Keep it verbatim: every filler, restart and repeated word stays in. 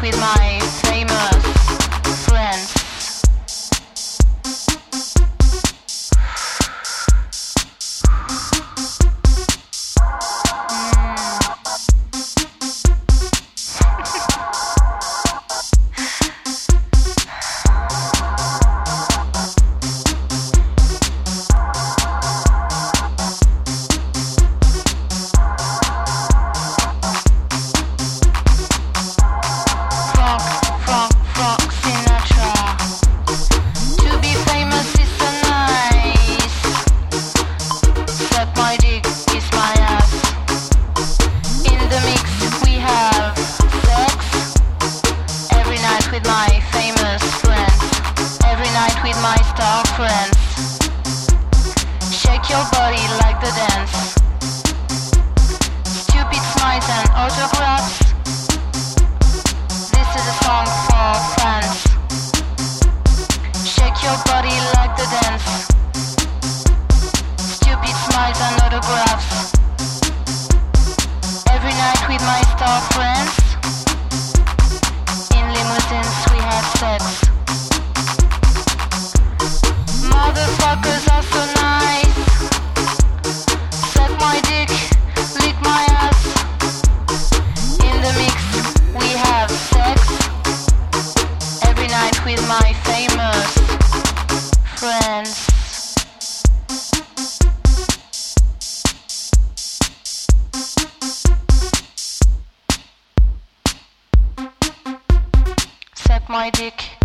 with my famous friends. Shake your body like the dance. Stupid smiles and autographs. This is a song for friends. Shake your body like the dance. Stupid smiles and autographs. Every night with my star friends. In limousines we have sex. Motherfuckers are so nice. Suck my dick, lick my ass. In the mix we have sex. Every night with my famous friends. Suck my dick.